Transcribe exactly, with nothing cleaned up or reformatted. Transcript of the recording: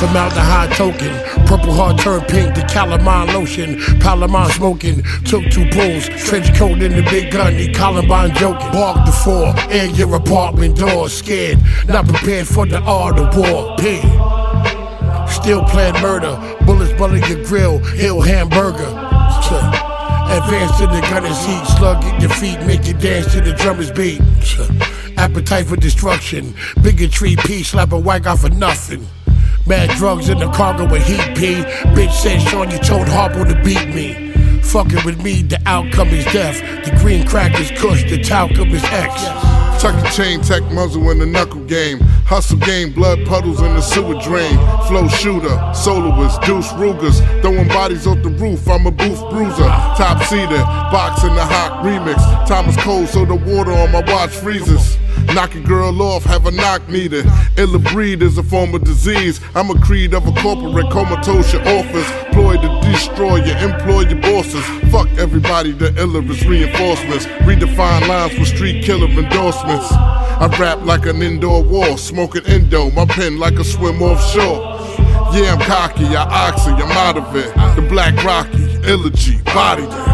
Formaldehyde token, purple heart turned pink, the calamine lotion, Palomine smoking, took two pulls, trench coat in the big gun, the Columbine joking. Bark the four, air your apartment door, scared, not prepared for the art of war. P. Still plan murder, bullets bullet your grill, hill hamburger. Advance to the gunner's seat, slug at your feet, make you dance to the drummer's beat. Appetite for destruction, bigotry, peace, slap a whack out for nothing. Mad drugs in the cargo with heat, P. Bitch said Sean, you told Harpo to beat me. Fucking with me, the outcome is death. The green crack is kush, the talcum is X. Tuck your chain, tech muzzle in the knuckle game. Hustle game, blood puddles in the sewer drain. Flow shooter, soloist, deuce Rugers. Throwing bodies off the roof, I'm a booth bruiser. Top seater, box in the hot remix. Time is cold, so the water on my watch freezes. Knock a girl off, have a knock meter. Illa breed is a form of disease. I'm a creed of a corporate, comatose your office. Ploy to destroy you, employ your bosses. Fuck everybody, the illa is reinforcements. Redefine lines for street killer endorsements. I rap like an indoor wall, smoking endo. My pen like a swim offshore. Yeah, I'm cocky, I oxy, I'm out of it. The Black Rocky, Illa G, body.